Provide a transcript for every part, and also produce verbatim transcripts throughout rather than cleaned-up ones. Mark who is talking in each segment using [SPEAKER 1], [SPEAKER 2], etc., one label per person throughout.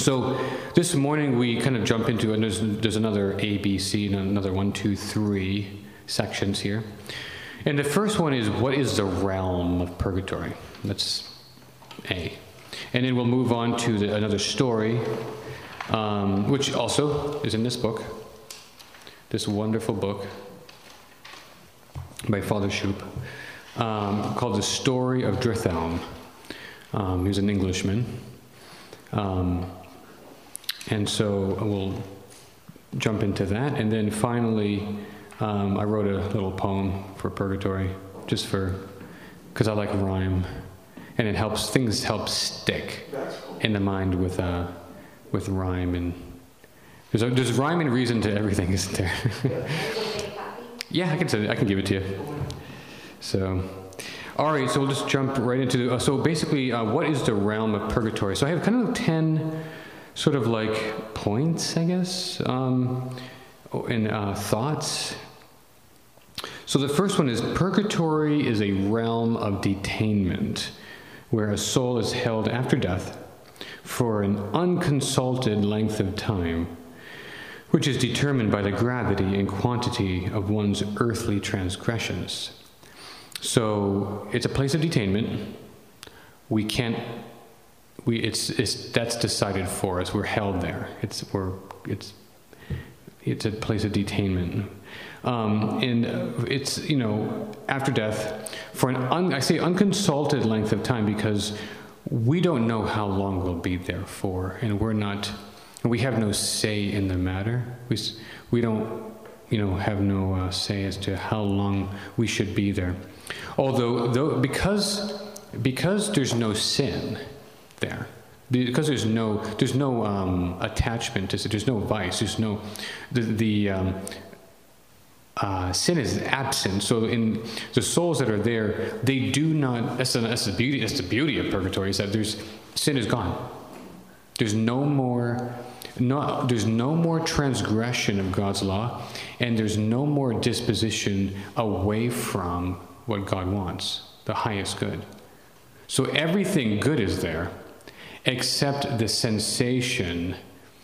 [SPEAKER 1] So this morning we kind of jump into, and there's, there's another A, B, C, and another one, two, three sections here. And the first one is, what is the realm of purgatory? That's A. And then we'll move on to the, another story, um, which also is in this book, this wonderful book by Father Shoup, um, called The Story of Drithelm. Um, he was an Englishman. Um, and so we'll jump into that. And then finally, um, I wrote a little poem for purgatory, just for, because I like rhyme. And it helps, things help stick in the mind with uh, with rhyme. And there's, a, there's rhyme and reason to everything, isn't there? Yeah, I can send it, I can give it to you. So, all right, so we'll just jump right into, uh, so basically, uh, what is the realm of purgatory? So I have kind of ten sort of like points, I guess, um, and uh, thoughts. So the first one is, purgatory is a realm of detainment, where a soul is held after death for an unconsulted length of time, which is determined by the gravity and quantity of one's earthly transgressions. So it's a place of detainment. We can't, we, it's, it's, that's decided for us. We're held there. It's, we're, it's, it's a place of detainment. Um, and it's, you know, after death, for an, un, I say unconsulted length of time, because we don't know how long we'll be there for, and we're not, we have no say in the matter. We, we don't, you know, have no uh, say as to how long we should be there. Although, though, because, because there's no sin there, because there's no, there's no um, attachment to it, there's no vice, there's no, the, the um, uh, sin is absent. So in the souls that are there, they do not, that's the, that's the beauty, that's the beauty of purgatory, is that there's, sin is gone. There's no more, no, there's no more transgression of God's law, and there's no more disposition away from what God wants, the highest good. So everything good is there, except the sensation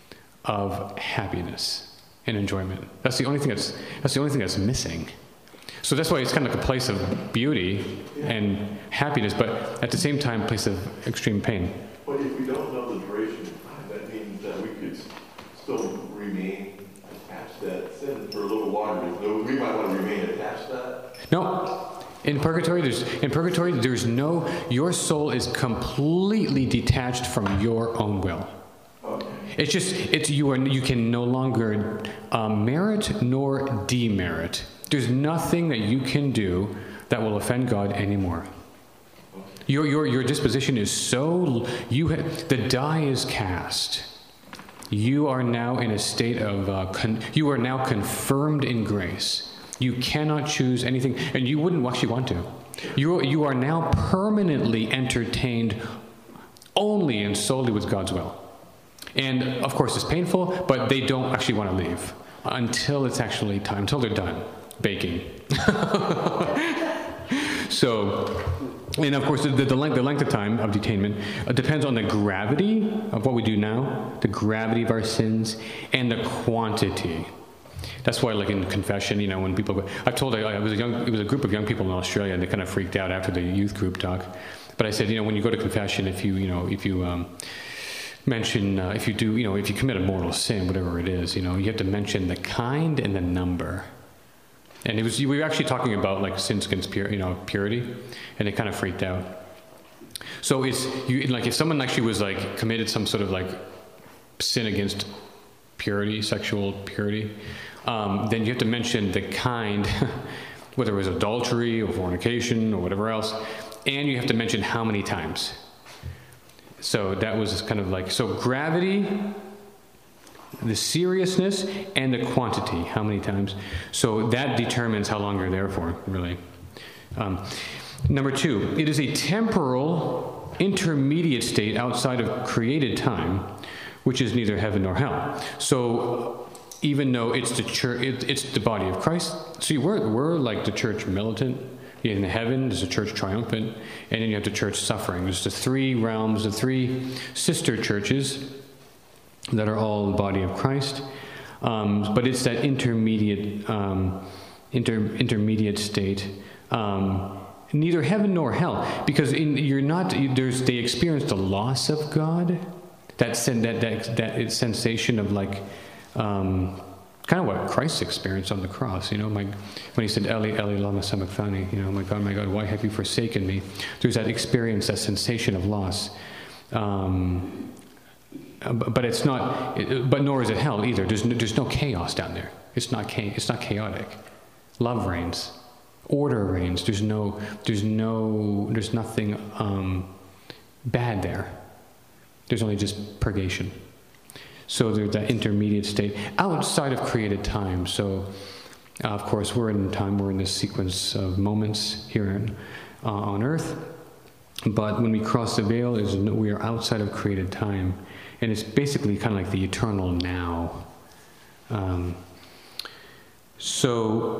[SPEAKER 1] of happiness and enjoyment. That's the only thing that's that's the only thing that's missing. So that's why it's kind of like a place of beauty and happiness, but at the same time, a place of extreme pain.
[SPEAKER 2] But if we don't know the duration of time, that means that we could still remain attached to that sin for a little while. We might want to remain attached to that.
[SPEAKER 1] No. In purgatory, there's in purgatory, there's no, your soul is completely detached from your own will.
[SPEAKER 2] Okay.
[SPEAKER 1] It's just, it's you are you can no longer um, merit nor demerit. There's nothing that you can do that will offend God anymore. Your your your disposition is so, you ha, the die is cast. You are now in a state of uh, con, you are now confirmed in grace. You cannot choose anything, and you wouldn't actually want to. You, you are now permanently entertained only and solely with God's will. And of course it's painful, but they don't actually want to leave until it's actually time, until they're done baking. So, and of course the, the, length, the length of time of detainment uh, depends on the gravity of what we do now, the gravity of our sins, and the quantity. That's why, like in confession, you know, when people go, I've told, I, I was a young, it was a group of young people in Australia, and they kind of freaked out after the youth group talk. But I said, you know, when you go to confession, if you, you know, if you um, mention, uh, if you do, you know, if you commit a mortal sin, whatever it is, you know, you have to mention the kind and the number. And it was, we were actually talking about like sins against pure, you know, purity, and they kind of freaked out. So it's you, like if someone actually was like committed some sort of like sin against purity, sexual purity, um, then you have to mention the kind, whether it was adultery or fornication or whatever else, and you have to mention how many times. So that was kind of like, so gravity, the seriousness, and the quantity, how many times. So that determines how long you're there for, really. Um, number two, it is a temporal, intermediate state outside of created time, which is neither heaven nor hell. So even though it's the church, it, it's the body of Christ. See, we're we're like the church militant. In heaven, there's a church triumphant, and then you have the church suffering. There's the three realms, the three sister churches that are all the body of Christ. Um, but it's that intermediate, um, inter, intermediate state. Um, neither heaven nor hell, because in, you're not. There's they experience the loss of God, that sen, that that that sensation of like, um, kind of what Christ experienced on the cross. You know, my when he said, "Eli, Eli, lama sabachthani," you know, "My God, my God, why have you forsaken me?" There's that experience, that sensation of loss. Um, But it's not. But nor is it hell either. There's no, there's no chaos down there. It's not cha- It's not chaotic. Love reigns, order reigns. There's no. There's no. There's nothing um, bad there. There's only just purgation. So there's that intermediate state outside of created time. So, uh, of course, we're in time. We're in this sequence of moments here in, uh, on Earth. But when we cross the veil, is we are outside of created time. And it's basically kind of like the eternal now. Um, so,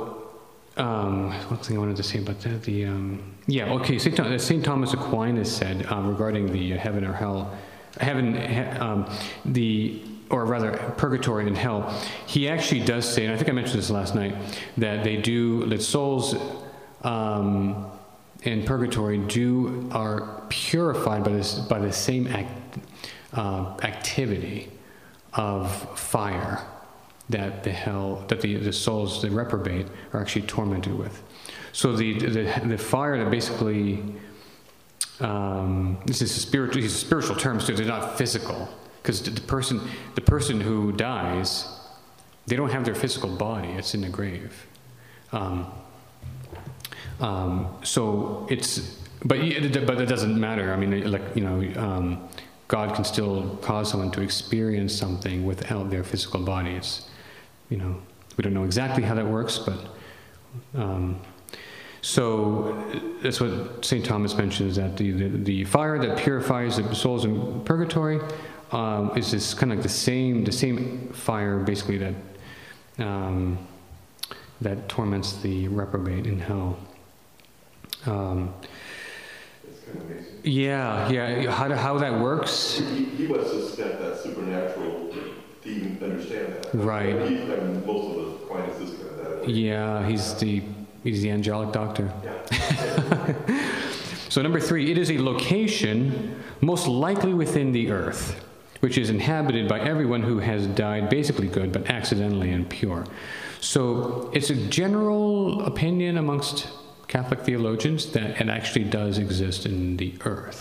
[SPEAKER 1] um, one thing I wanted to say about that, the, um, yeah, okay, Saint Thomas, Saint Thomas Aquinas said uh, regarding the uh, heaven or hell, heaven, he, um, the, or rather purgatory and hell, he actually does say, and I think I mentioned this last night, that they do, that souls um, in purgatory do, are purified by this, by the same act, Uh, activity of fire that the hell that the, the souls, the reprobate, are actually tormented with. So the the, the fire that basically um, this is a spiritual these are spiritual terms too. They're not physical, because the, the person the person who dies, they don't have their physical body. It's in the grave. Um, um, so it's but but it doesn't matter. I mean, like you know. Um, God can still cause someone to experience something without their physical body. It's, you know, we don't know exactly how that works, but um, so that's what Saint Thomas mentions, that the, the, the fire that purifies the souls in purgatory um, is this kind of like the same the same fire basically that um, that torments the reprobate in hell. Um, Yeah, yeah. How, how that works?
[SPEAKER 2] He, he must have spent that supernatural to even understand that.
[SPEAKER 1] Right.
[SPEAKER 2] He, I mean, most of the Aquinas is kind of that.
[SPEAKER 1] Yeah, he's the he's the angelic doctor.
[SPEAKER 2] Yeah.
[SPEAKER 1] So number three, it is a location most likely within the earth, which is inhabited by everyone who has died basically good, but accidentally impure. So it's a general opinion amongst Catholic theologians that it actually does exist in the earth.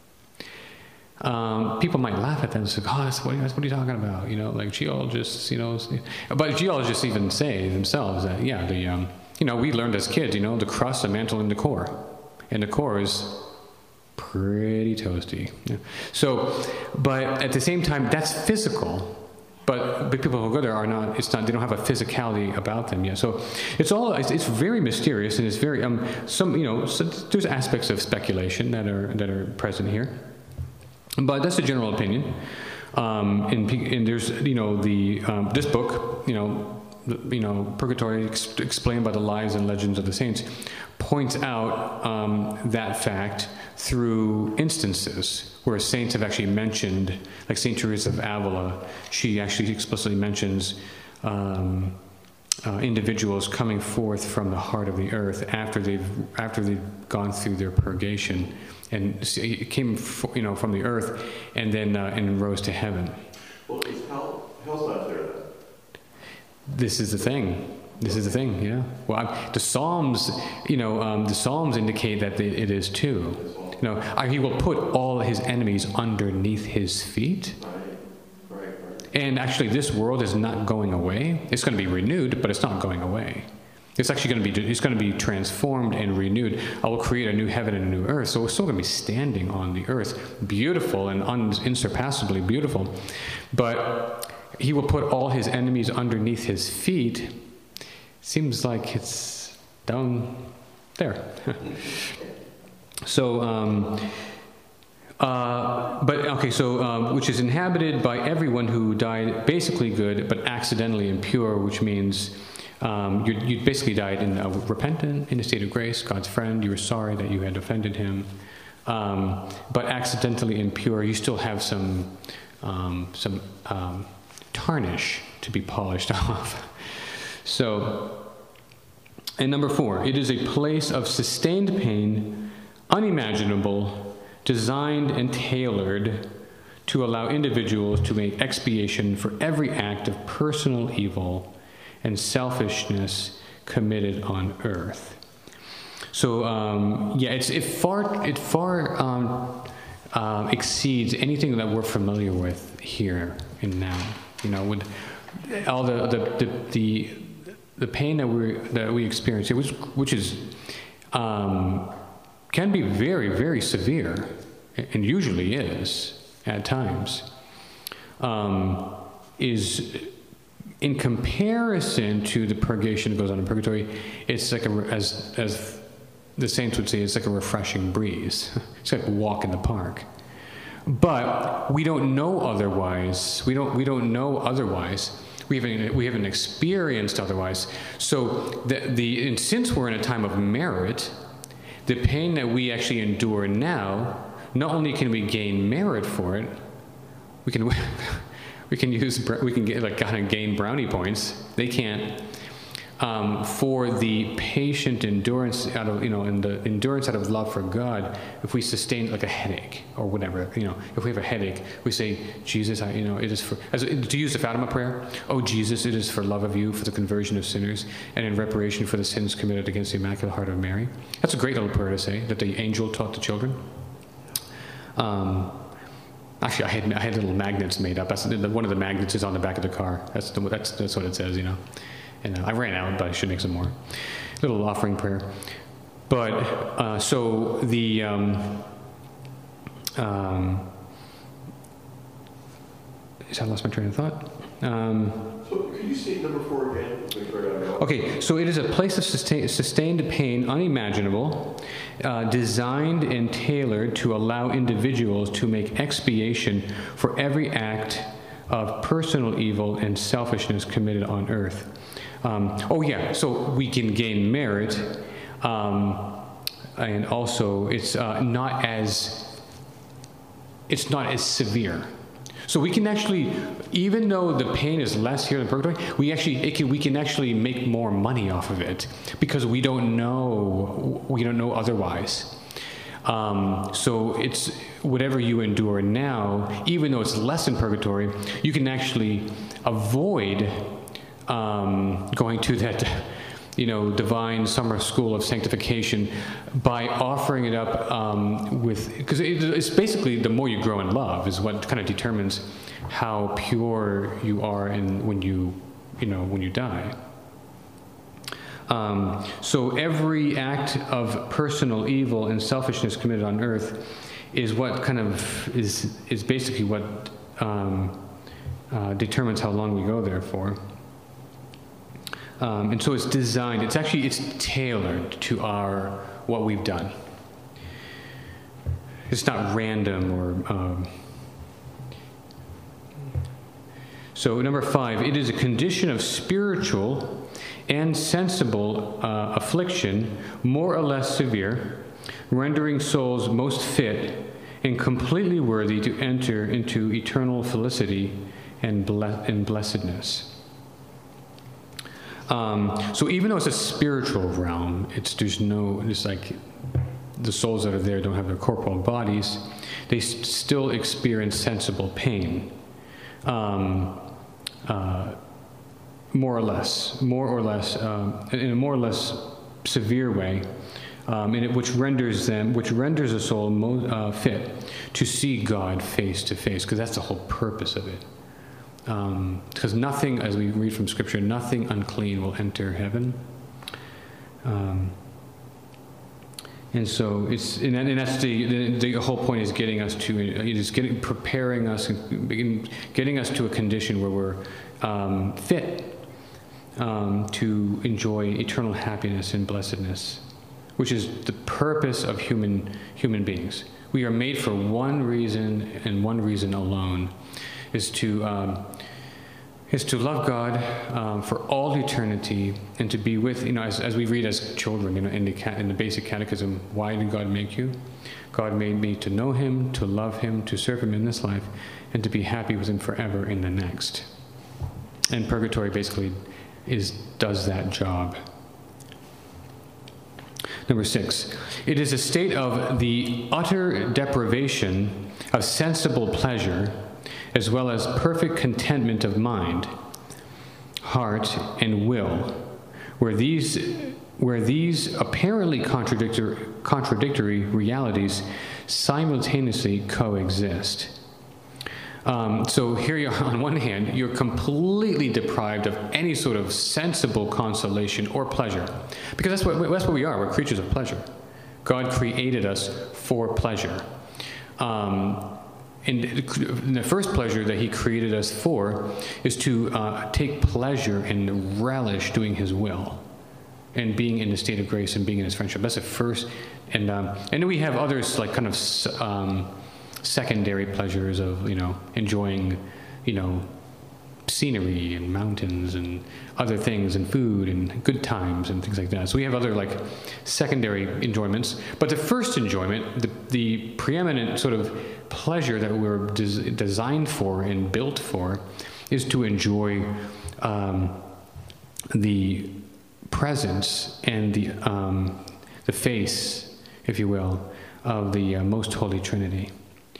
[SPEAKER 1] Um, people might laugh at that and say, "Oh, that's what, that's what are you talking about?" You know, like geologists, you know. But geologists even say themselves that, yeah, the um, you know, we learned as kids, you know, the crust, the mantle, and the core, and the core is pretty toasty. Yeah. So, but at the same time, that's physical. But, but people who go there are not, it's not, they don't have a physicality about them yet. So it's all, it's, it's very mysterious, and it's very, um, some, you know, so there's aspects of speculation that are, that are present here. But that's a general opinion. Um, and, and there's, you know, the, um, this book, you know, you know, Purgatory, ex- explained by the lives and legends of the saints, points out um, that fact through instances where saints have actually mentioned, like Saint Teresa of Avila, she actually explicitly mentions um, uh, individuals coming forth from the heart of the earth after they've after they've gone through their purgation, and it came, you know, from the earth, and then uh, and rose to heaven.
[SPEAKER 2] Well, is hell, hell's not there then?
[SPEAKER 1] This is the thing. This is the thing, yeah. Well, I, the Psalms, you know, um, the Psalms indicate that they, it is too. You know, uh, he will put all his enemies underneath his feet.
[SPEAKER 2] Right, right, right.
[SPEAKER 1] And actually, this world is not going away. It's going to be renewed, but it's not going away. It's actually going to be. It's going to be transformed and renewed. I will create a new heaven and a new earth. So we're still going to be standing on the earth, beautiful and un, insurpassably beautiful. But he will put all his enemies underneath his feet. Seems like it's down there. So, um, uh, but okay, so, um, which is inhabited by everyone who died basically good, but accidentally impure, which means um, you, you basically died in a repentant, in a state of grace, God's friend, you were sorry that you had offended him, um, but accidentally impure, you still have some um, some um, tarnish to be polished off. So, and number four, it is a place of sustained pain, unimaginable, designed and tailored to allow individuals to make expiation for every act of personal evil and selfishness committed on earth. So um, yeah, it's it far it far um, uh, exceeds anything that we're familiar with here and now. You know, with all the the the the, the pain that we that we experience, which which is um, can be very very severe, and usually is at times, um, is. In comparison to the purgation that goes on in purgatory, it's like a, as as the saints would say, it's like a refreshing breeze. It's like a walk in the park. But we don't know otherwise. We don't we don't know otherwise. We haven't we haven't experienced otherwise. So the the and since we're in a time of merit, the pain that we actually endure now, not only can we gain merit for it, we can. We can use, we can get like kind of gain brownie points. They can't. Um, for the patient endurance out of, you know, and the endurance out of love for God, if we sustain like a headache or whatever, you know, if we have a headache, we say, Jesus, I, you know, it is for, as, to use the Fatima prayer, oh Jesus, it is for love of you, for the conversion of sinners, and in reparation for the sins committed against the Immaculate Heart of Mary. That's a great little prayer to say, that the angel taught the children. Um, Actually, I had I had little magnets made up. That's the, one of the magnets is on the back of the car. That's the, that's that's what it says, you know. And uh, I ran out, but I should make some more. Little offering prayer. But uh, so the um, um, I lost my train of thought. Um,
[SPEAKER 2] so could you say number four again?
[SPEAKER 1] Okay, so it is a place of sustain, sustained pain unimaginable, uh, designed and tailored to allow individuals to make expiation for every act of personal evil and selfishness committed on earth. Um, oh yeah, so we can gain merit, um, and also it's uh, not as it's not as severe. So we can actually, even though the pain is less here in purgatory, we actually it can, we can actually make more money off of it because we don't know we don't know otherwise. Um, so it's whatever you endure now, even though it's less in purgatory, you can actually avoid um, going to that, you know, divine summer school of sanctification by offering it up um, with, because it, it's basically the more you grow in love is what kind of determines how pure you are and when you, you know, when you die. Um, so every act of personal evil and selfishness committed on earth is what kind of is is basically what um, uh, determines how long we go there for. Um, and so it's designed, it's actually, it's tailored to our, what we've done. It's not random or, um, so number five, it is a condition of spiritual and sensible uh, affliction, more or less severe, rendering souls most fit and completely worthy to enter into eternal felicity and, ble- and blessedness. Um, so even though it's a spiritual realm, it's there's no, it's like the souls that are there don't have their corporal bodies, they s- still experience sensible pain, um, uh, more or less, more or less, um, in a more or less severe way, um, and it, which renders them, which renders a soul mo- uh, fit to see God face to face, because that's the whole purpose of it. Because um, nothing, as we read from Scripture, nothing unclean will enter heaven. Um, and so it's, and, that, and that's the, the the whole point is getting us to, it is getting preparing us, and getting us to a condition where we're um, fit um, to enjoy eternal happiness and blessedness, which is the purpose of human human beings. We are made for one reason and one reason alone. Is to um, is to love God um, for all eternity and to be with, you know, as, as we read as children, you know, in the ca- in the basic catechism, why did God make you? God made me to know Him, to love Him, to serve Him in this life, and to be happy with him forever in the next. And purgatory basically is does that job. Number six, it is a state of the utter deprivation of sensible pleasure, as well as perfect contentment of mind, heart, and will, where these, where these apparently contradictory, contradictory realities simultaneously coexist. Um, so here you are, on one hand, you're completely deprived of any sort of sensible consolation or pleasure. Because that's what, that's what we are. We're creatures of pleasure. God created us for pleasure. Um, and the first pleasure that he created us for is to uh, take pleasure and relish doing his will and being in a state of grace and being in his friendship. That's the first. And, um, and then we have others like kind of... Um, secondary pleasures of, you know, enjoying, you know, scenery and mountains and other things and food and good times and things like that. So we have other like secondary enjoyments. But the first enjoyment, the, the preeminent sort of pleasure that we're des- designed for and built for, is to enjoy um, the presence and the um, the face, if you will, of the uh, Most Holy Trinity.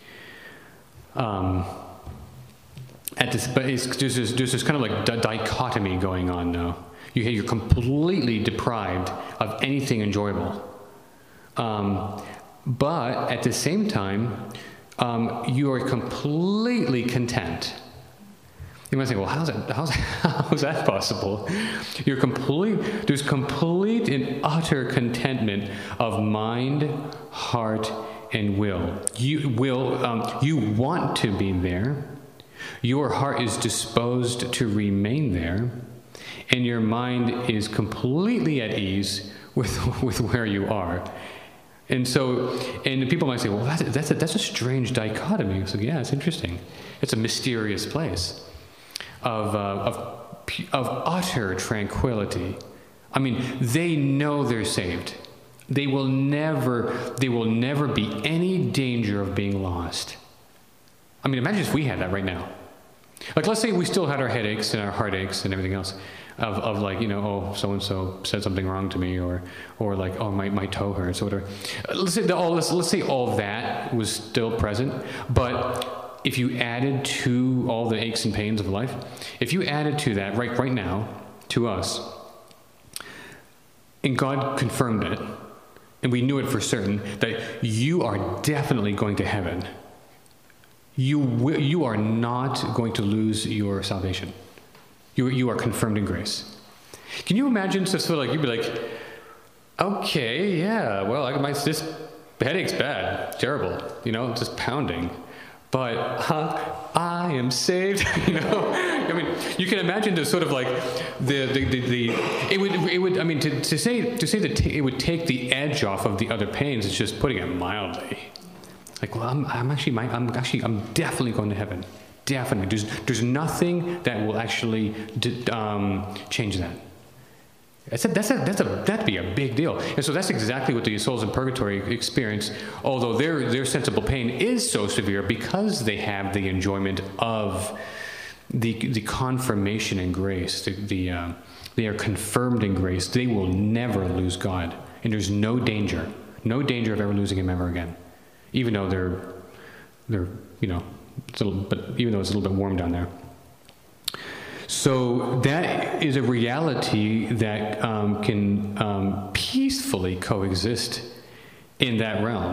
[SPEAKER 1] Um, at this, but it's, there's, this, there's this kind of like di- dichotomy going on now. You, you're completely deprived of anything enjoyable. Um, but at the same time, um, you are completely content. You might say, well, how's that, how's, how's that possible? You're complete, there's complete and utter contentment of mind, heart, and will. You will, um, you want to be there. Your heart is disposed to remain there, and your mind is completely at ease with with where you are. And so, and people might say, well, that's that's a, that's a strange dichotomy. So yeah, it's interesting. It's a mysterious place of uh, of of utter tranquility. I mean, they know they're saved. They will never, they will never be any danger of being lost. I mean, imagine if we had that right now. Like, let's say we still had our headaches and our heartaches and everything else of, of like, you know, oh, so-and-so said something wrong to me, or or like, oh, my, my toe hurts, or whatever. Let's say, all, let's, let's say all that was still present, but if you added to all the aches and pains of life, if you added to that right, right now, to us, and God confirmed it, and we knew it for certain, that you are definitely going to heaven. You will, you are not going to lose your salvation. You, you are confirmed in grace. Can you imagine just sort of like, you'd be like, okay, yeah, well, I, my, this headache's bad, terrible, you know, just pounding. But uh, I am saved, you know. I mean, you can imagine the sort of like the the, the, the it would it would I mean to, to say to say that t- it would take the edge off of the other pains. It's just putting it mildly. Like, well, I'm I'm actually my, I'm actually I'm definitely going to heaven. Definitely, there's there's nothing that will actually d- um, change that. That's a, that's a, that's a, that'd be a big deal. And so that's exactly what the souls in purgatory experience, although their their sensible pain is so severe because they have the enjoyment of the the confirmation in grace. The, the uh, they are confirmed in grace. They will never lose God. And there's no danger, no danger of ever losing him ever again. Even though they're, they're you know, it's a little, but even though it's a little bit warm down there. So that is a reality that um, can um, peacefully coexist in that realm.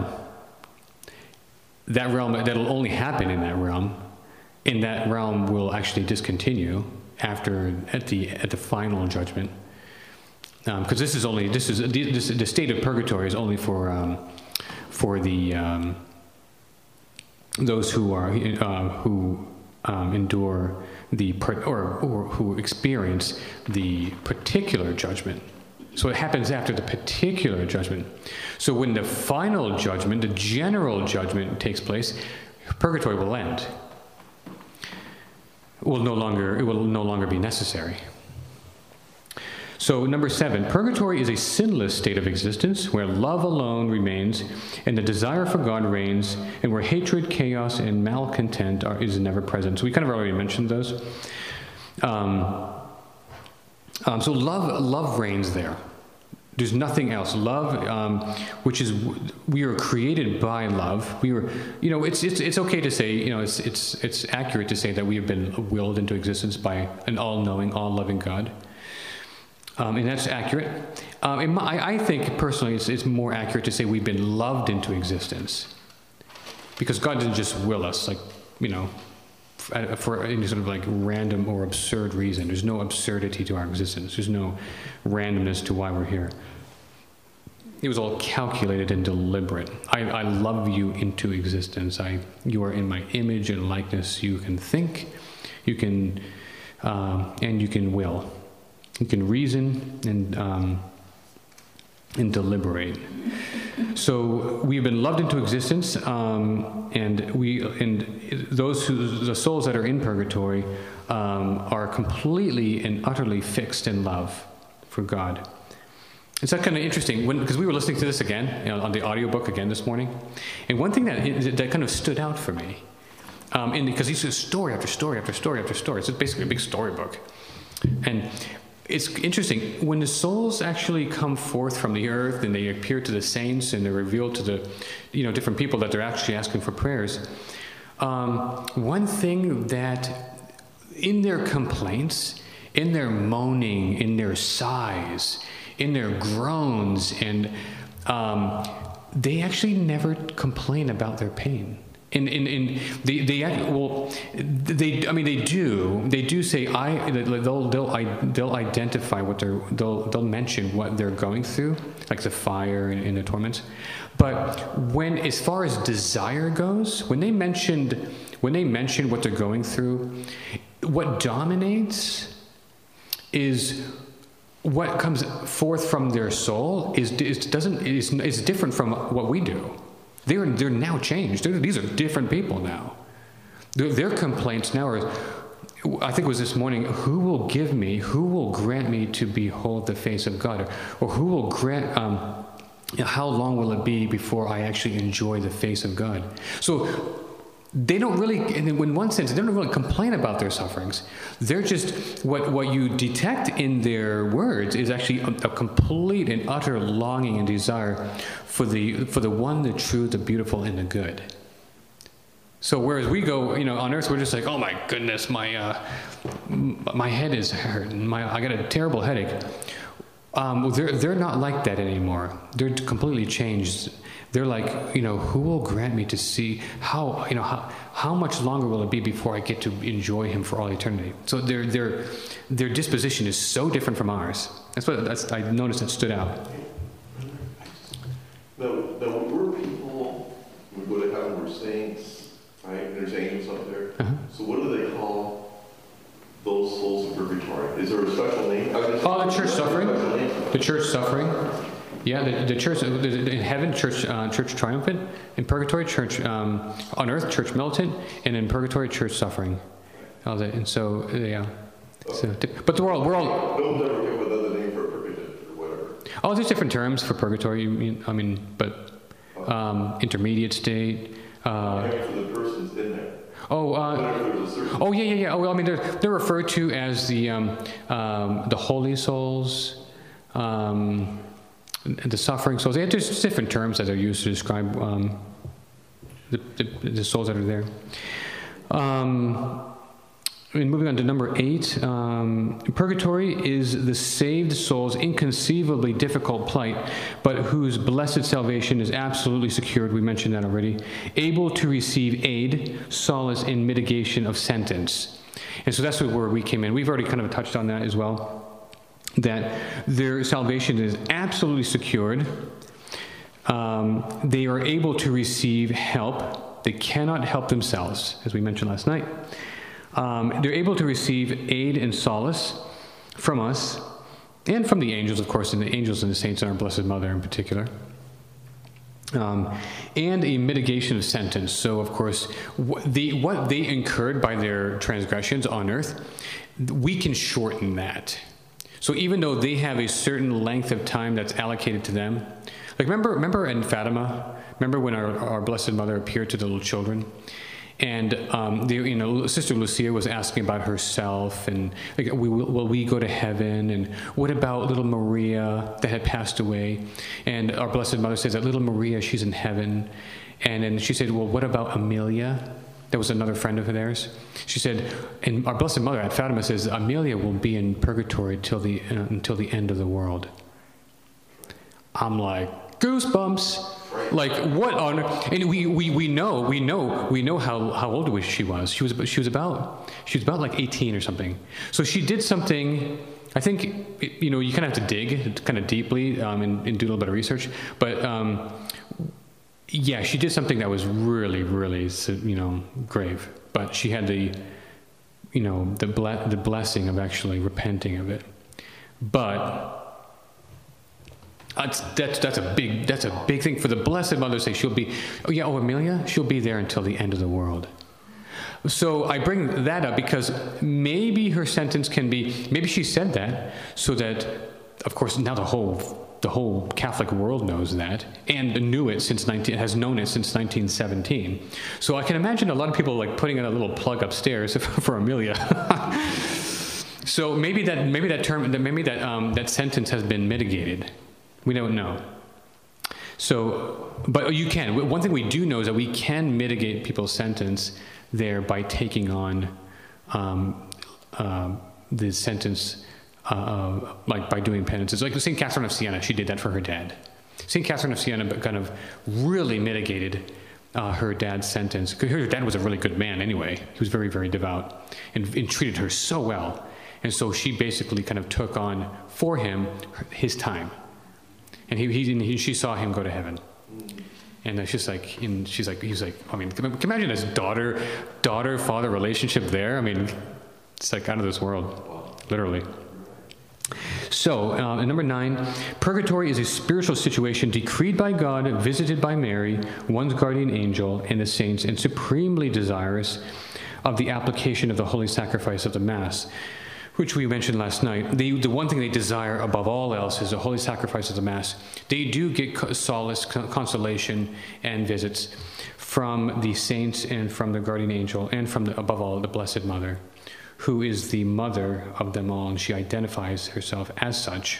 [SPEAKER 1] That realm, that'll only happen in that realm. And that realm will actually discontinue after, at the at the final judgment. Because um, this is only, this is, this, the state of purgatory is only for, um, for the, um, those who are, uh, who um, endure the or or who experience the particular judgment. So it happens after the particular judgment. So when the final judgment, the general judgment takes place, purgatory will end. It will no longer it will no longer be necessary. So number seven, purgatory is a sinless state of existence where love alone remains and the desire for God reigns, and where hatred, chaos, and malcontent are, is never present. So we kind of already mentioned those. Um, um, so love, love reigns there. There's nothing else. Love, um, which is, we are created by love. We were, you know, it's it's it's okay to say, you know, it's it's it's accurate to say that we have been willed into existence by an all-knowing, all-loving God. Um, and that's accurate. Um, and my, I think, personally, it's, it's more accurate to say we've been loved into existence. Because God didn't just will us, like, you know, for, for any sort of like random or absurd reason. There's no absurdity to our existence. There's no randomness to why we're here. It was all calculated and deliberate. I, I love you into existence. I, you are in my image and likeness. You can think, you can, um, and you can will. You can reason and um, and deliberate. So we've been loved into existence, um, and we and those who the souls that are in purgatory um, are completely and utterly fixed in love for God. It's that kind of interesting when, because we were listening to this again, you know, on the audiobook again this morning, and one thing that that kind of stood out for me, um, and because it's just story after story after story after story. It's basically a big storybook, and it's interesting, when the souls actually come forth from the earth and they appear to the saints and they're revealed to the, you know, different people that they're actually asking for prayers. Um, one thing that in their complaints, in their moaning, in their sighs, in their groans, and um, they actually never complain about their pain. And, and, and they, they, well, they, I mean, they do, they do say, I, they'll, they'll, they'll identify what they're, they'll, they'll mention what they're going through, like the fire and, and the torments. But when, as far as desire goes, when they mentioned, when they mention what they're going through, what dominates is what comes forth from their soul is, is doesn't, is, is different from what we do. They're, they're now changed. They're, these are different people now. Their, their complaints now are, I think it was this morning, who will give me, who will grant me to behold the face of God? Or, or who will grant, um, how long will it be before I actually enjoy the face of God? So they don't really, in one sense, they don't really complain about their sufferings. They're just, what, what you detect in their words is actually a, a complete and utter longing and desire for the, for the one, the true, the beautiful, and the good. So whereas we go, you know, on earth, we're just like, oh my goodness, my, uh, my head is hurting, my, I got a terrible headache. Um, they're, they're not like that anymore. They're completely changed. They're like, you know, who will grant me to see how, you know, how, how much longer will it be before I get to enjoy him for all eternity? So their, their, their disposition is so different from ours. That's what that's, I noticed it stood out.
[SPEAKER 2] Now, now we're people, we go to heaven, we're saints, right? There's angels up there. Uh-huh. So what do they call those souls in purgatory? Is there a special name?
[SPEAKER 1] Oh, the church suffering. The church suffering. Yeah, the, the church in heaven, church, uh, church triumphant. In purgatory, church um, on earth, church militant, and in purgatory, church suffering. And so, yeah. So, but the world, we're all.
[SPEAKER 2] No, never give another name for purgatory or whatever.
[SPEAKER 1] Oh, there's different terms for purgatory. You mean, I mean, but um, intermediate state. Uh,
[SPEAKER 2] for the persons in there.
[SPEAKER 1] Oh, uh, oh yeah, yeah, yeah. Oh, well, I mean, they're they're referred to as the um, um, the holy souls. Um, The suffering souls. There's different terms that are used to describe um, the, the, the souls that are there. Um, I mean, moving on to number eight, um, purgatory is the saved soul's inconceivably difficult plight, but whose blessed salvation is absolutely secured. We mentioned that already. Able to receive aid, solace, and mitigation of sentence. And so that's where we came in. We've already kind of touched on that as well. That their salvation is absolutely secured. Um, they are able to receive help. They cannot help themselves, as we mentioned last night. Um, they're able to receive aid and solace from us, and from the angels, of course, and the angels and the saints and our Blessed Mother in particular. Um, and a mitigation of sentence. So, of course, what, the, what they incurred by their transgressions on earth, we can shorten that. So even though they have a certain length of time that's allocated to them, like remember, remember in Fatima, remember when our, our Blessed Mother appeared to the little children? And um, the, you know, Sister Lucia was asking about herself, and like, we, will we go to heaven? And what about little Maria that had passed away? And our Blessed Mother says that little Maria, she's in heaven. And then she said, well, what about Amelia? That was another friend of theirs. She said, and our Blessed Mother at Fatima says, Amelia will be in purgatory till the uh, until the end of the world. I'm like, goosebumps. Like what on? And we, we, we know we know we know how, how old she was. She was she was about she was about like eighteen or something. So she did something. I think you know you kind of have to dig kind of deeply um, and, and do a little bit of research. But um, yeah, she did something that was really really you know grave. But she had the you know the ble- the blessing of actually repenting of it. But That's, that's that's a big that's a big thing for the Blessed Mother to say she'll be oh yeah oh Amelia she'll be there until the end of the world. So I bring that up because maybe her sentence can be maybe she said that so that of course now the whole the whole Catholic world knows that and knew it since nineteen has known it since nineteen seventeen. So I can imagine a lot of people like putting in a little plug upstairs for Amelia. So maybe that maybe that term maybe that um, that sentence has been mitigated. We don't know. So, but you can. One thing we do know is that we can mitigate people's sentence there by taking on um, uh, the sentence, uh, like by doing penances. Like Saint Catherine of Siena, she did that for her dad. Saint Catherine of Siena kind of really mitigated uh, her dad's sentence. Her dad was a really good man anyway. He was very, very devout and, and treated her so well. And so she basically kind of took on for him his time. And he, he, and he, she saw him go to heaven, and it's just like, and she's like, he's like, I mean, can you imagine this daughter, daughter, father relationship there? I mean, it's like out of this world, literally. So, uh, number nine, purgatory is a spiritual situation decreed by God, visited by Mary, one's guardian angel, and the saints, and supremely desirous of the application of the holy sacrifice of the Mass, which we mentioned last night. The, the one thing they desire above all else is the holy sacrifice of the Mass. They do get solace, consolation, and visits from the saints and from the guardian angel and from, the, above all, the Blessed Mother, who is the mother of them all, and she identifies herself as such.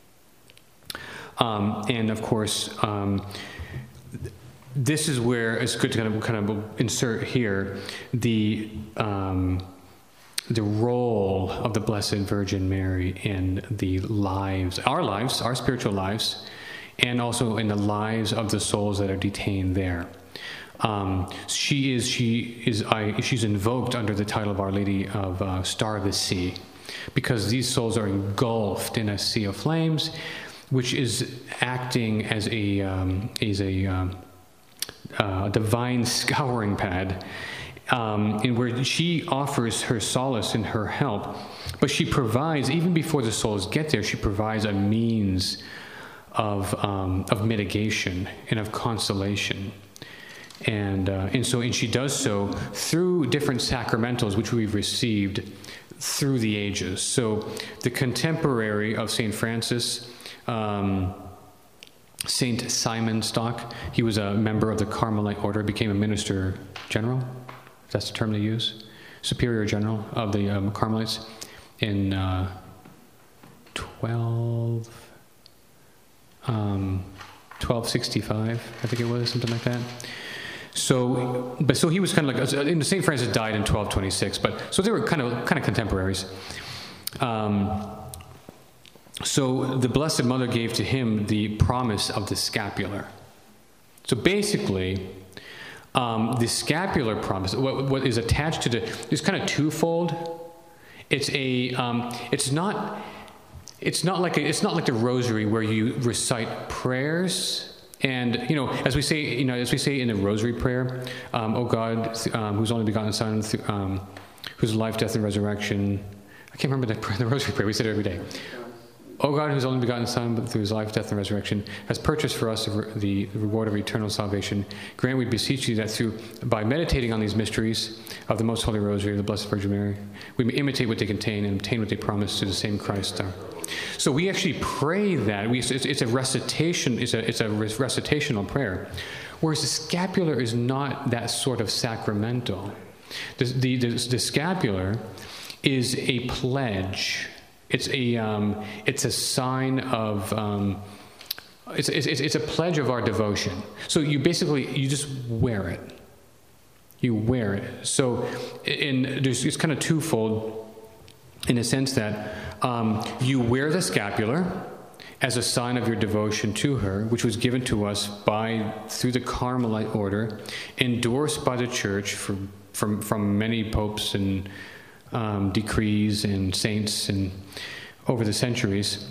[SPEAKER 1] Um, and of course, um, this is where it's good to kind of, kind of insert here the... Um, the role of the Blessed Virgin Mary in the lives, our lives, our spiritual lives, and also in the lives of the souls that are detained there. Um, she is, she is, I, she's invoked under the title of Our Lady of uh, Star of the Sea, because these souls are engulfed in a sea of flames, which is acting as a, um, as a um, uh, divine scouring pad. Um, in where she offers her solace and her help, but she provides, even before the souls get there, she provides a means of um, of mitigation and of consolation, and uh, and so and she does so through different sacramentals which we've received through the ages. So the contemporary of Saint Francis. Um, Saint Simon Stock, he was a member of the Carmelite order, became a minister general. That's the term they use, Superior General of the um, Carmelites in uh, twelve, um, twelve sixty-five, I think it was, something like that. So, but so he was kind of like, and Saint Francis died in twelve twenty-six, but so they were kind of kind of contemporaries. Um, so the Blessed Mother gave to him the promise of the scapular. So basically, Um, the scapular promise, what, what is attached to the, is kind of twofold. It's a, um, it's not, it's not like a, it's not like the Rosary where you recite prayers, and you know, as we say, you know, as we say in the Rosary prayer, um, "O God, um, whose only begotten Son, um, whose life, death, and resurrection." I can't remember the, the Rosary prayer. We said it every day. O God, whose only begotten Son, but through his life, death, and resurrection, has purchased for us the reward of eternal salvation, grant, we beseech you, that through, by meditating on these mysteries of the most holy rosary of the Blessed Virgin Mary, we may imitate what they contain and obtain what they promise through the same Christ. Our. So we actually pray that. We, it's, it's a recitation, it's a, it's a recitational prayer, whereas the scapular is not that sort of sacramental. The, the, the, the scapular is a pledge. It's a um, it's a sign of um, it's, it's it's a pledge of our devotion. So you basically you just wear it. You wear it. So in there's it's kind of twofold, in the sense that um, you wear the scapular as a sign of your devotion to her, which was given to us by through the Carmelite order, endorsed by the Church from from from many popes and Um, decrees and saints and over the centuries,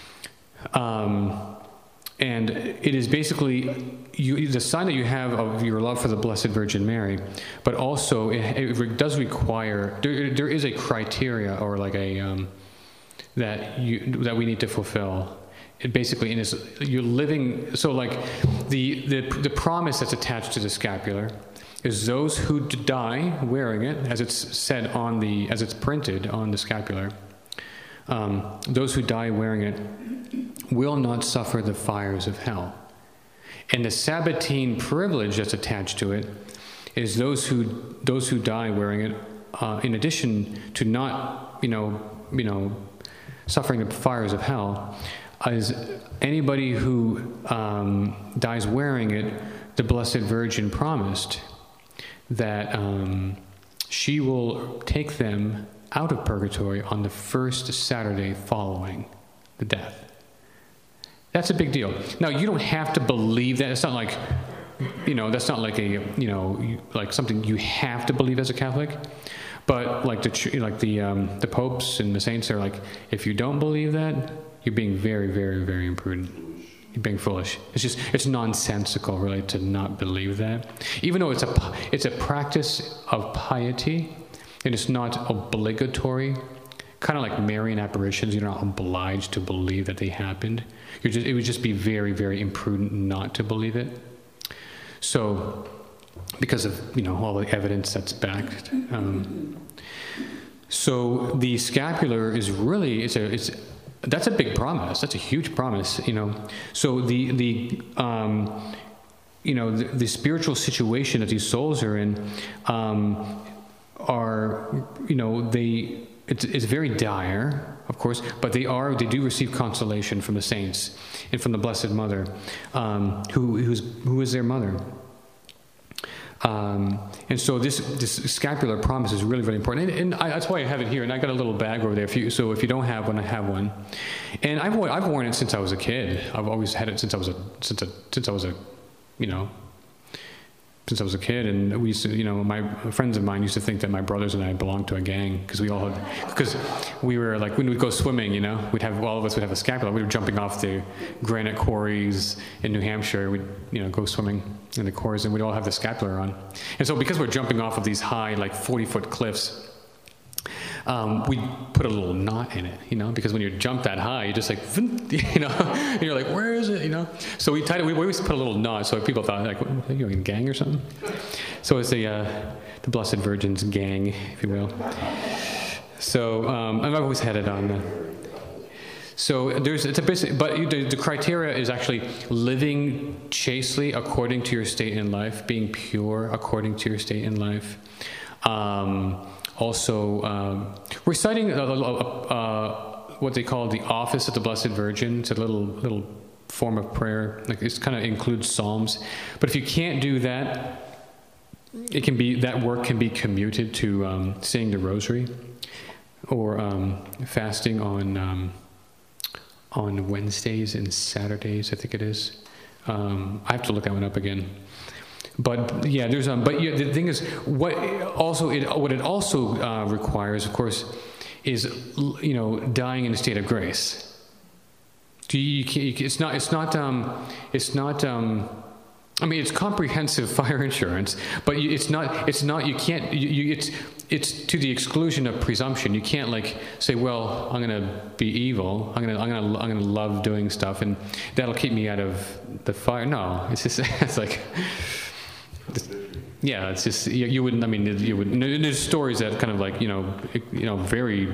[SPEAKER 1] um, and it is basically you, the sign that you have of your love for the Blessed Virgin Mary, but also it, it does require there, there is a criteria or like a um, that you that we need to fulfill. It basically in this you're living so like the the the promise that's attached to the scapular is those who die wearing it, as it's said on the, as it's printed on the scapular, um, those who die wearing it will not suffer the fires of hell. And the Sabbatine privilege that's attached to it is those who those who die wearing it, uh, in addition to not, you know, you know, suffering the fires of hell, is anybody who um, dies wearing it, the Blessed Virgin promised that um, she will take them out of purgatory on the first Saturday following the death. That's a big deal. Now, you don't have to believe that. It's not like, you know, that's not like a, you know, like something you have to believe as a Catholic. But like the like the um, the popes and the saints are like, if you don't believe that, you're being very, very, very imprudent. You're being foolish. It's just, it's nonsensical, really, to not believe that. Even though it's a, it's a practice of piety, and it's not obligatory, kind of like Marian apparitions, you're not obliged to believe that they happened. You're just, it would just be very, very imprudent not to believe it. So, because of, you know, all the evidence that's backed. Um, so the scapular is really, it's a, it's, that's a big promise. That's a huge promise, you know. So the the um, you know the, the spiritual situation that these souls are in um, are, you know, they it's, it's very dire, of course, but they are they do receive consolation from the saints and from the Blessed Mother, um, who who's who is their mother. Um, and so this this scapular promise is really, really important, and, and I, that's why I have it here. And I got a little bag over there. If you, so if you don't have one, I have one. And I've I've worn it since I was a kid. I've always had it since I was a since a since I was a, you know, since I was a kid. And we used to, you know, my friends of mine used to think that my brothers and I belonged to a gang because we all had, because we were like, when we'd go swimming, you know, we'd have, all of us would have a scapular. We were jumping off the granite quarries in New Hampshire. We'd, you know, go swimming in the quarries, and we'd all have the scapular on. And so because we're jumping off of these high, like forty foot cliffs, Um, we put a little knot in it, you know, because when you jump that high, you're just like, you know, and you're like, where is it, you know? So we tied it, we always put a little knot, so people thought, like, are you in a gang or something? So it's the, uh, the Blessed Virgin's gang, if you will. So, um, I've always had it on. Uh, so there's, it's a basic, but the, the criteria is actually living chastely according to your state in life, being pure according to your state in life. Um, Also, um, reciting uh, uh, what they call the Office of the Blessed Virgin. It's a little little form of prayer. Like, it kind of includes psalms. But if you can't do that, it can be that work can be commuted to um, saying the Rosary or um, fasting on um, on Wednesdays and Saturdays. I think it is. Um, I have to look that one up again. But yeah, there's um. But yeah, the thing is, what also it what it also uh, requires, of course, is, you know, dying in a state of grace. Do you, you, it's not it's not um it's not um I mean, it's comprehensive fire insurance, but you, it's not, it's not, you can't, you, you, it's, it's to the exclusion of presumption. You can't like say, well, I'm going to be evil. I'm going to, I'm going to, I'm going to love doing stuff and that'll keep me out of the fire. No, it's just, it's like, it's, yeah, it's just, you, you wouldn't, I mean, you would, there's stories that kind of like, you know, you know, very,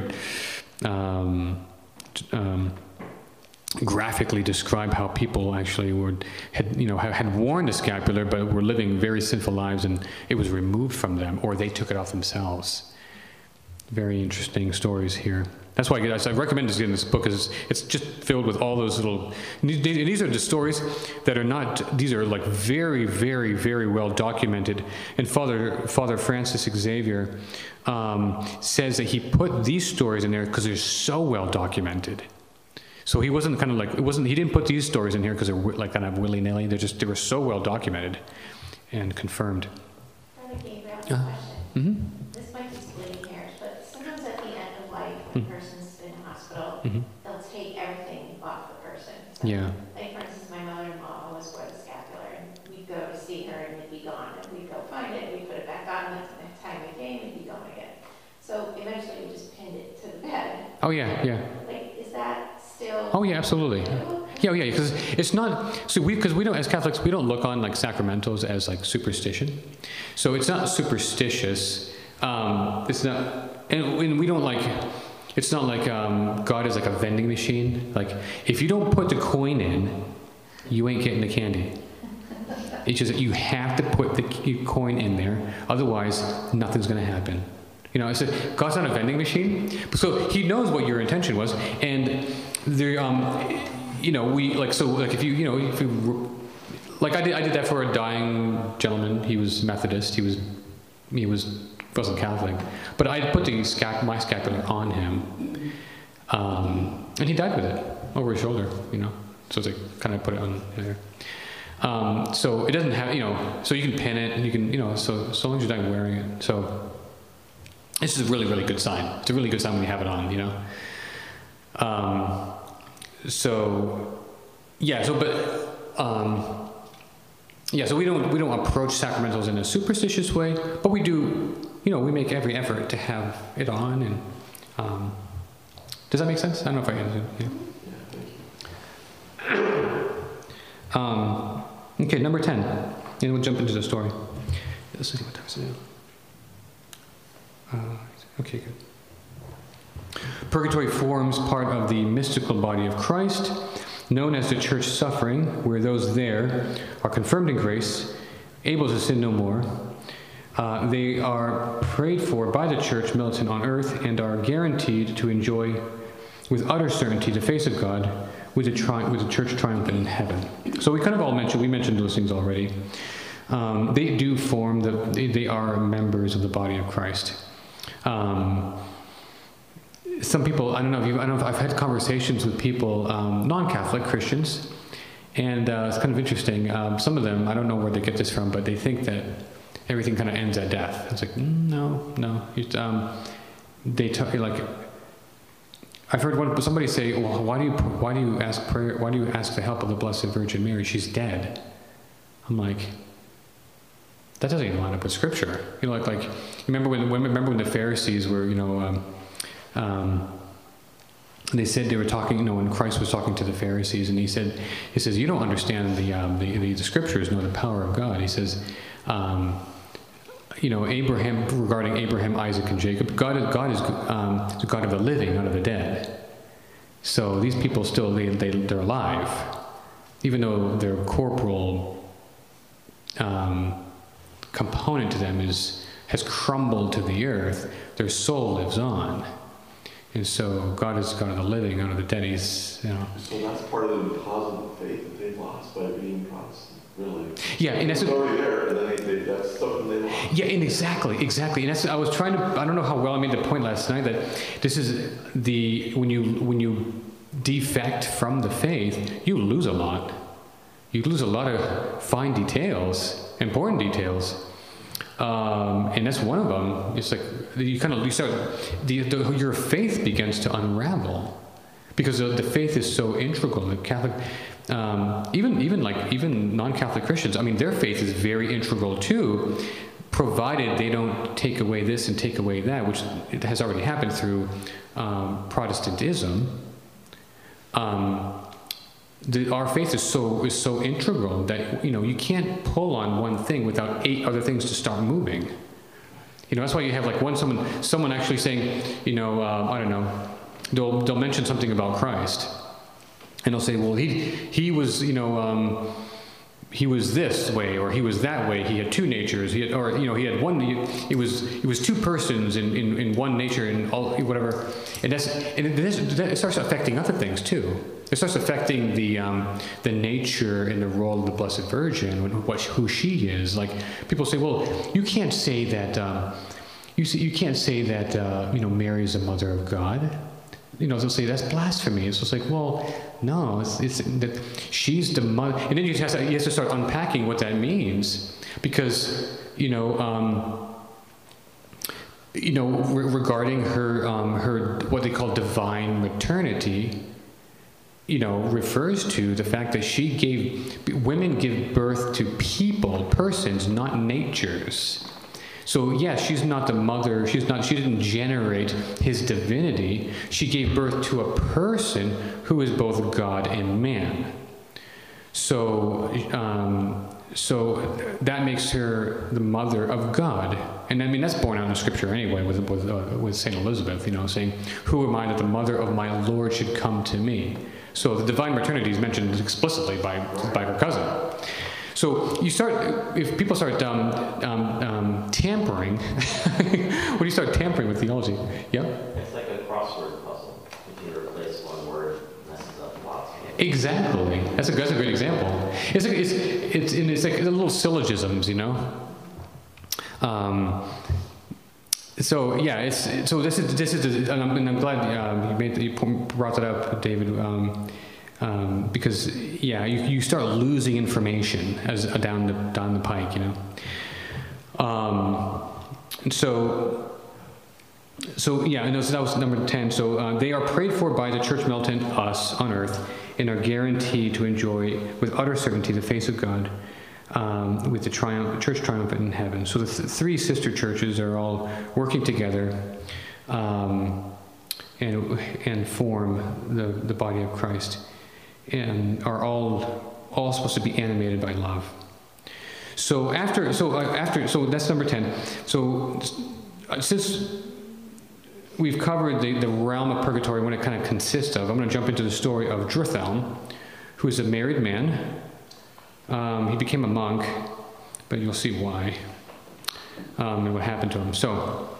[SPEAKER 1] um, um, graphically describe how people actually were had you know had worn the scapular but were living very sinful lives and it was removed from them or they took it off themselves. Very interesting stories here. That's why I, I recommend this in this book is it's just filled with all those little. These are the stories that are not. These are like very very very well documented. And Father Father Francis Xavier um, says that he put these stories in there because they're so well documented. So he wasn't kind of like, it wasn't, he didn't put these stories in here because they're like kind of willy-nilly. They're just, they were so well documented and confirmed.
[SPEAKER 3] Father Gabriel, I have a
[SPEAKER 1] Uh,
[SPEAKER 3] question.
[SPEAKER 1] Mm-hmm.
[SPEAKER 3] This might be splitting hairs, but sometimes at the end of life, the
[SPEAKER 1] Mhm.
[SPEAKER 3] person's in a hospital,
[SPEAKER 1] Mm-hmm.
[SPEAKER 3] they'll take everything off the person. So,
[SPEAKER 1] Yeah.
[SPEAKER 3] like, for instance, my mother-in-law always wore the scapular, and we'd go to see her, and it'd be gone, and we'd go find it, we'd put it back on, and the next time we came, it'd be gone again. So eventually, we just pinned it to the bed.
[SPEAKER 1] Oh yeah, yeah.
[SPEAKER 3] Like, is that still?
[SPEAKER 1] Oh yeah, absolutely.
[SPEAKER 3] true?
[SPEAKER 1] Yeah, yeah, because it's not, so we, because we don't, as Catholics, we don't look on like sacramentals as like superstition. So it's not superstitious. Um, it's not, and, and we don't like, it's not like um, God is like a vending machine. Like, if you don't put the coin in, you ain't getting the candy. It's just that you have to put the coin in there, otherwise nothing's going to happen. You know, I said, God's not a vending machine. So he knows what your intention was. And there, um, you know, we, like, so, like, if you, you know, if you, like, I did, I did that for a dying gentleman. He was Methodist. He was, he was, wasn't Catholic. But I put the scac- my scapular on him. Um, and he died with it over his shoulder, you know. So it's like, kind of put it on there. Um, so it doesn't have, you know, so you can pin it and you can, you know, so, so long as you're done wearing it. So, this is a really, really good sign. It's a really good sign when you have it on, you know. Um, so, yeah. So, but, um, yeah. So we don't we don't approach sacramentals in a superstitious way, but we do. You know, we make every effort to have it on. And um, does that make sense? I don't know if I answered. Yeah. Um, okay, number ten. And we'll jump into the story. Let's see what time is it. Uh, okay, good. Purgatory forms part of the mystical body of Christ, known as the church suffering, where those there are confirmed in grace, able to sin no more. Uh, they are prayed for by the church militant on earth and are guaranteed to enjoy with utter certainty the face of God with the, tri- with the church triumphant in heaven. So we kind of all mentioned, we mentioned those things already. Um, they do form, the, they, they are members of the body of Christ. Um, some people, I don't know if you, I don't know if I've had conversations with people, um, non-Catholic Christians, and uh, it's kind of interesting. Um, some of them, I don't know where they get this from, but they think that everything kind of ends at death. It's like, mm, no, no. It's, um, they talk like, I've heard one somebody say, well, why do you why do you ask prayer? Why do you ask the help of the Blessed Virgin Mary? She's dead. I'm like, that doesn't even line up with Scripture. You know, like, like remember when, when remember when the Pharisees were, you know, um, um, they said they were talking, you know, when Christ was talking to the Pharisees, and he said, he says, you don't understand the um, the, the, the Scriptures nor the power of God. He says, um, you know, Abraham, regarding Abraham, Isaac, and Jacob, God is God is um, the God of the living, not of the dead. So these people still they, they they're alive, even though their corporal um, component to them is has crumbled to the earth. Their soul lives on, and so God is God of the living, not of the dead. He's, you know.
[SPEAKER 2] So that's part of the deposit of faith that they lost by being Protestant, really.
[SPEAKER 1] Yeah, and that's
[SPEAKER 2] it's already there, and then they, they, that's something they lost.
[SPEAKER 1] Yeah, and exactly, exactly. And that's, I was trying to, I don't know how well I made the point last night that this is the, when you, when you defect from the faith, you lose a lot. You lose a lot of fine details, important details. Um, and that's one of them. It's like, you kind of, you start, the, the, your faith begins to unravel because the, the faith is so integral. The Catholic, um, even even like even non-Catholic Christians, I mean, their faith is very integral too, provided they don't take away this and take away that, which it has already happened through um, Protestantism. Um, the, our faith is so is so integral that, you know, you can't pull on one thing without eight other things to start moving. You know, that's why you have like one someone someone actually saying, you know, uh, I don't know, they'll they'll mention something about Christ, and they'll say, well, he he was, you know, um, he was this way or he was that way. He had two natures. He had, or you know, he had one. He, he was he was two persons in, in, in one nature and all whatever. And that's and it, this, that, it starts affecting other things too. It starts affecting the um, the nature and the role of the Blessed Virgin, what who she is. Like people say, well, you can't say that. Um, you see, you can't say that uh, you know, Mary is the mother of God. You know, they'll say that's blasphemy. It's just like, well, no, it's, it's that she's the mother. And then you have to you have to start unpacking what that means, because you know. Um, you know, re- regarding her um, her what they call divine maternity, you know, refers to the fact that she gave, women give birth to people, persons, not natures. So yeah, she's not the mother, she's not, she didn't generate his divinity. She gave birth to a person who is both God and man. So, um, so that makes her the mother of God. And I mean, that's borne out in the scripture anyway with, with, uh, with Saint Elizabeth, you know, saying, who am I that the mother of my Lord should come to me? So the divine maternity is mentioned explicitly by, by her cousin. So you start, if people start um, um, um, tampering, when you start tampering with theology, yeah?
[SPEAKER 4] It's like a crossword puzzle. If you replace one word, it messes up lots.
[SPEAKER 1] Exactly. That's a, that's a great example. It's like, it's, it's, it's like little syllogisms, you know? Um, so yeah, it's so this is this is the, and, I'm, and I'm glad um, you made you brought that up, David, um, um, because yeah, you, you start losing information as uh, down the down the pike, you know. Um, and so so yeah, and so that was number ten. So uh, they are prayed for by the church militant, us on earth, and are guaranteed to enjoy with utter certainty the face of God. Um, with the triumph, church triumphant in heaven. So the th- three sister churches are all working together um, and and form the, the body of Christ, and are all all supposed to be animated by love. So after so uh, after so that's number ten. So uh, since we've covered the, the realm of purgatory, what it kind of consists of, I'm going to jump into the story of Drithelm, who is a married man. Um, he became a monk, but you'll see why um, and what happened to him. So,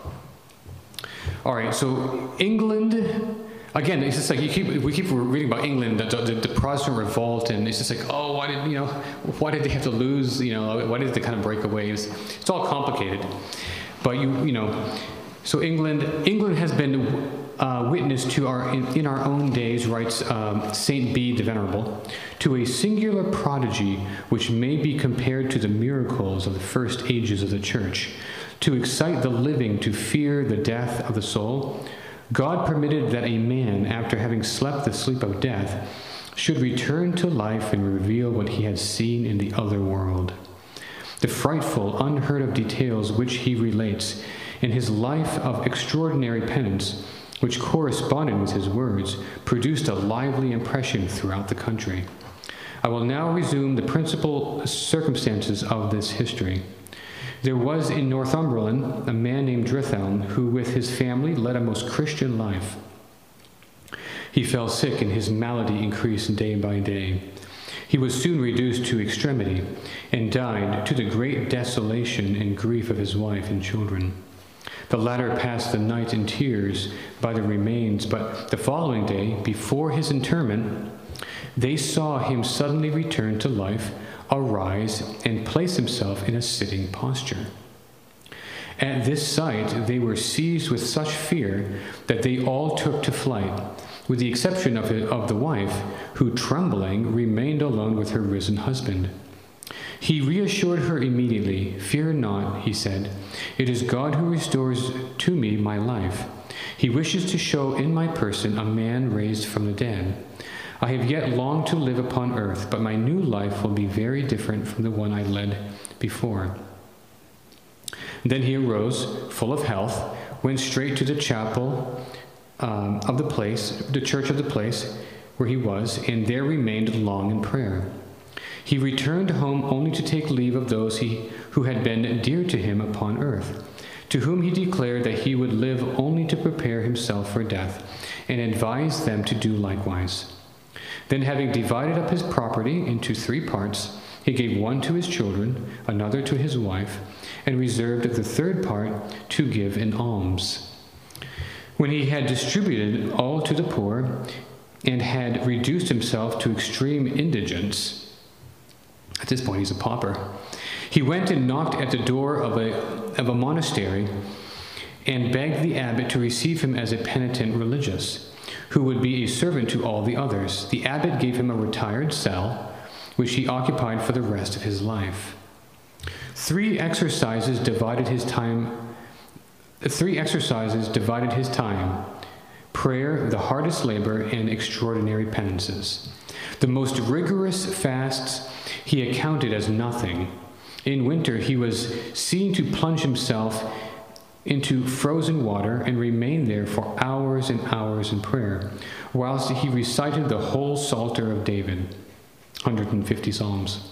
[SPEAKER 1] all right. So England, again, it's just like you keep we keep reading about England, the, the, the Protestant revolt, and it's just like, oh, why did you know? Why did they have to lose? You know, why did they kind of break away? It's, it's all complicated, but you you know. So England, England has been uh, witness to our in, in our own days, writes um, Saint Bede the Venerable, to a singular prodigy which may be compared to the miracles of the first ages of the Church. To excite the living to fear the death of the soul, God permitted that a man, after having slept the sleep of death, should return to life and reveal what he had seen in the other world. The frightful, unheard of details which he relates in his life of extraordinary penance, which corresponded with his words, produced a lively impression throughout the country. I will now resume the principal circumstances of this history. There was in Northumberland a man named Drithelm, who with his family led a most Christian life. He fell sick, and his malady increased day by day. He was soon reduced to extremity, and died, to the great desolation and grief of his wife and children. The latter passed the night in tears by the remains, but the following day, before his interment, they saw him suddenly return to life, arise, and place himself in a sitting posture. At this sight, they were seized with such fear that they all took to flight, with the exception of, it, of the wife, who, trembling, remained alone with her risen husband. He reassured her immediately. "Fear not," he said. "It is God who restores to me my life. He wishes to show in my person a man raised from the dead. I have yet long to live upon earth, but my new life will be very different from the one I led before." Then he arose, full of health, went straight to the chapel um, of the place, the church of the place where he was, and there remained long in prayer. He returned home only to take leave of those he, who had been dear to him upon earth, to whom he declared that he would live only to prepare himself for death, and advised them to do likewise. Then, having divided up his property into three parts, he gave one to his children, another to his wife, and reserved the third part to give in alms. When he had distributed all to the poor, and had reduced himself to extreme indigence, at this point he's a pauper, he went and knocked at the door of a, of a monastery and begged the abbot to receive him as a penitent religious, who would be a servant to all the others. The abbot gave him a retired cell, which he occupied for the rest of his life. Three exercises divided his time. Three exercises divided his time: prayer, the hardest labor, and extraordinary penances. The most rigorous fasts he accounted as nothing. In winter, he was seen to plunge himself into frozen water and remain there for hours and hours in prayer, whilst he recited the whole Psalter of David, one hundred fifty psalms.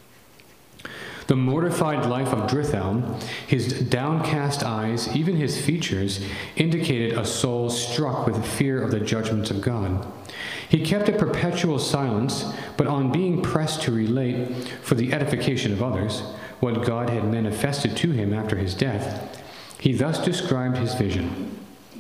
[SPEAKER 1] The mortified life of Drithelm, his downcast eyes, even his features, indicated a soul struck with fear of the judgments of God. He kept a perpetual silence, but on being pressed to relate, for the edification of others, what God had manifested to him after his death, he thus described his vision.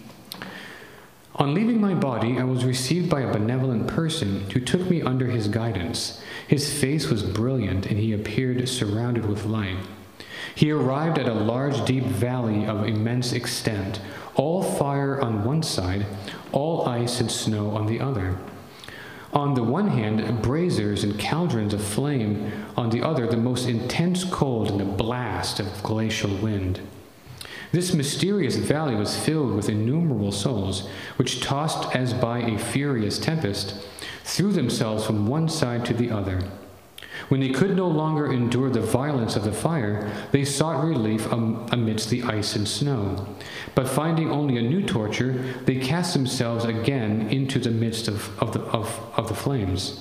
[SPEAKER 1] "On leaving my body, I was received by a benevolent person who took me under his guidance. His face was brilliant, and he appeared surrounded with light. He arrived at a large, deep valley of immense extent, all fire on one side, all ice and snow on the other. On the one hand, braziers and cauldrons of flame, on the other, the most intense cold and a blast of glacial wind. This mysterious valley was filled with innumerable souls, which, tossed as by a furious tempest, threw themselves from one side to the other. When they could no longer endure the violence of the fire, they sought relief amidst the ice and snow. But finding only a new torture, they cast themselves again into the midst of, of, the, of, of the flames.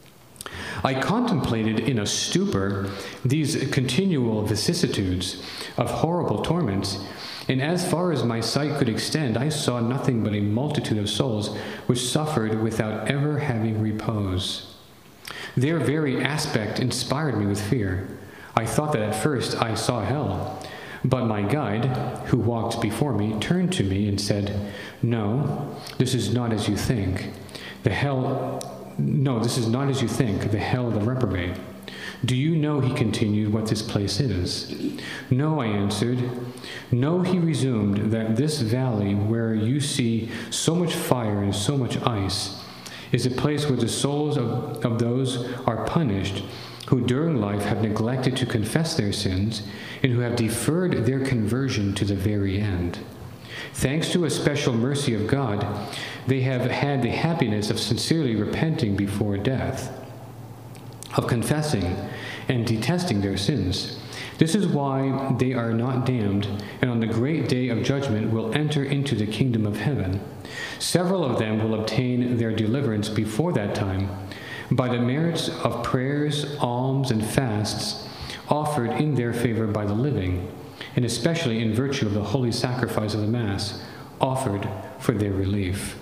[SPEAKER 1] I contemplated in a stupor these continual vicissitudes of horrible torments, and as far as my sight could extend, I saw nothing but a multitude of souls which suffered without ever having repose. Their very aspect inspired me with fear. I thought that at first I saw hell, but my guide, who walked before me, turned to me and said, 'No, this is not as you think. The hell, no, this is not as you think, the hell of the reprobate. Do you know,' he continued, 'what this place is?' 'No,' I answered. 'No,' he resumed, 'that this valley where you see so much fire and so much ice is a place where the souls of, of those are punished who during life have neglected to confess their sins and who have deferred their conversion to the very end. Thanks to a special mercy of God, they have had the happiness of sincerely repenting before death, of confessing and detesting their sins. This is why they are not damned, and on the great day of judgment will enter into the kingdom of heaven. Several of them will obtain their deliverance before that time by the merits of prayers, alms, and fasts offered in their favor by the living, and especially in virtue of the holy sacrifice of the Mass offered for their relief."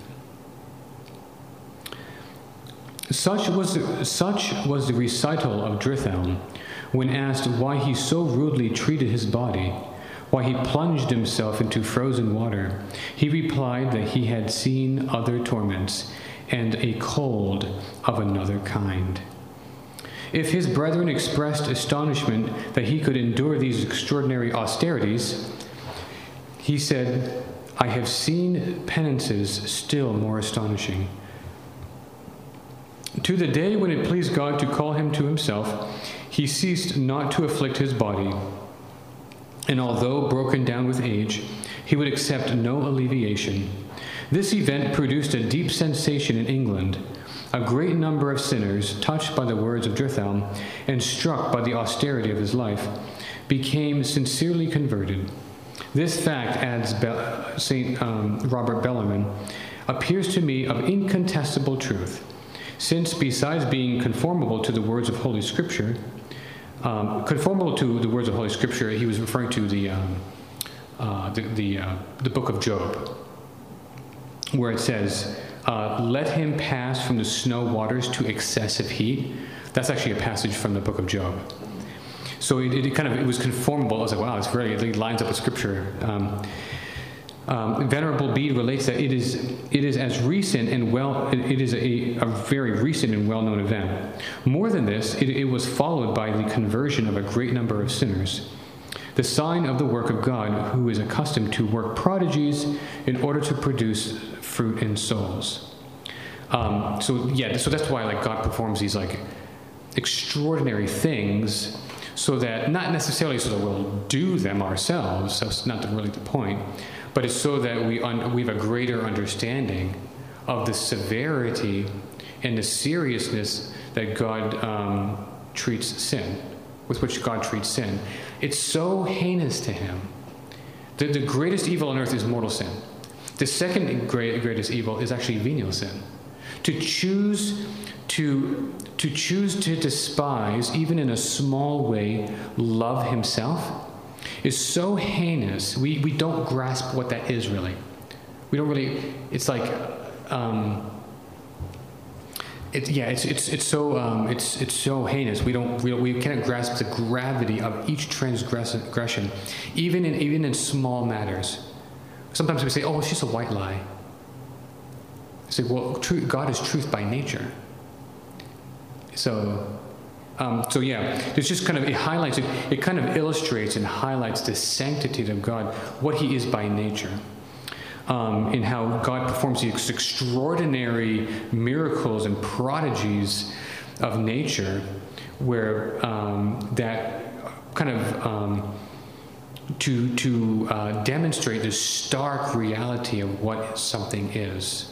[SPEAKER 1] Such was the, such was the recital of Drithelm when asked why he so rudely treated his body, why he plunged himself into frozen water. He replied that he had seen other torments and a cold of another kind. If his brethren expressed astonishment that he could endure these extraordinary austerities, he said, "I have seen penances still more astonishing." To the day when it pleased God to call him to himself, he ceased not to afflict his body, and although broken down with age, he would accept no alleviation. This event produced a deep sensation in England. a great number of sinners, touched by the words of Drithelm and struck by the austerity of his life, became sincerely converted. This fact, adds Be- Saint Um, Robert Bellarmine, appears to me of incontestable truth, since besides being conformable to the words of Holy Scripture, um, conformable to the words of Holy Scripture, he was referring to the um, uh, the the, uh, the book of Job, where it says, uh, "Let him pass from the snow waters to excessive heat." That's actually a passage from the book of Job. So it, it kind of it was conformable. I was like, wow, it's very it lines up with Scripture. Um, um, Venerable Bede relates that it is it is as recent and well it, it is a, a very recent and well-known event. More than this, it, it was followed by the conversion of a great number of sinners, the sign of the work of God, who is accustomed to work prodigies in order to produce fruit in souls. Um, so yeah, so that's why like God performs these like extraordinary things. So that, not necessarily so that we'll do them ourselves, that's not really the point, but it's so that we, un, we have a greater understanding of the severity and the seriousness that God um, treats sin, with which God treats sin. It's so heinous to him. The, the greatest evil on earth is mortal sin. The second great, greatest evil is actually venial sin. To choose to to choose to despise, even in a small way, love himself, is so heinous. We we don't grasp what that is really. We don't really. It's like, um, it's yeah. It's it's it's so um, it's it's so heinous. We don't we, we cannot grasp the gravity of each transgression, even in even in small matters. Sometimes we say, "Oh, it's just a white lie." I say, "Well, truth, God is truth by nature." So, um, so yeah, it's just kind of, it highlights, it, it kind of illustrates and highlights the sanctity of God, what he is by nature, um, and how God performs these extraordinary miracles and prodigies of nature, where um, that kind of, um, to, to uh, demonstrate the stark reality of what something is.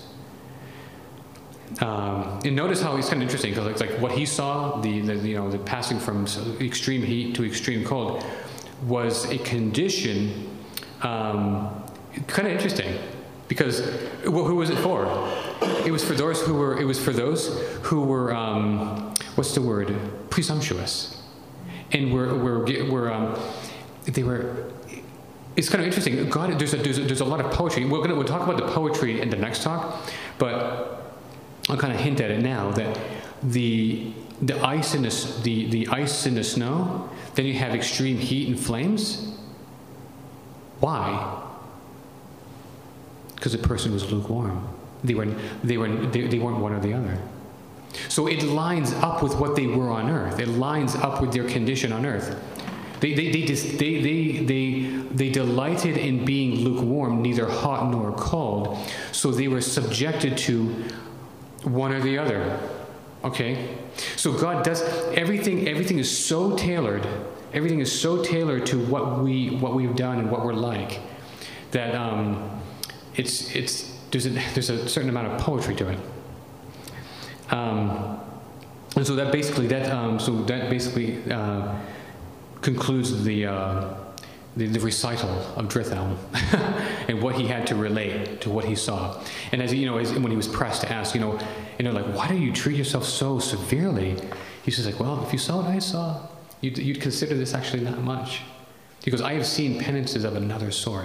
[SPEAKER 1] Um, and notice how it's kind of interesting, because it's like what he saw, the, the you know the passing from extreme heat to extreme cold, was a condition. Um, kind of interesting, because well, who was it for? It was for those who were. It was for those who were. Um, what's the word? Presumptuous, and were were were um, they were. It's kind of interesting. God, there's a there's a, there's a lot of poetry. We're gonna we'll talk about the poetry in the next talk, but I'll kind of hint at it now that the the ice in the the the ice in the snow. Then you have extreme heat and flames. Why? Because the person was lukewarm. They were they were they, they weren't one or the other. So it lines up with what they were on earth. It lines up with their condition on earth. They they they just, they, they they they delighted in being lukewarm, neither hot nor cold. So they were subjected to one or the other. Okay? So God does everything everything is so tailored. Everything is so tailored to what we what we've done and what we're like, that um, it's it's there's a there's a certain amount of poetry to it. Um, and so that basically that um, so that basically uh, concludes the, uh, the the recital of Drithelm and what he had to relate to what he saw. And as you know, as, when he was pressed to ask, you know, you know, like, why do you treat yourself so severely? He says, like, well, if you saw what I saw, you'd, you'd consider this actually not much. He goes, I have seen penances of another sort.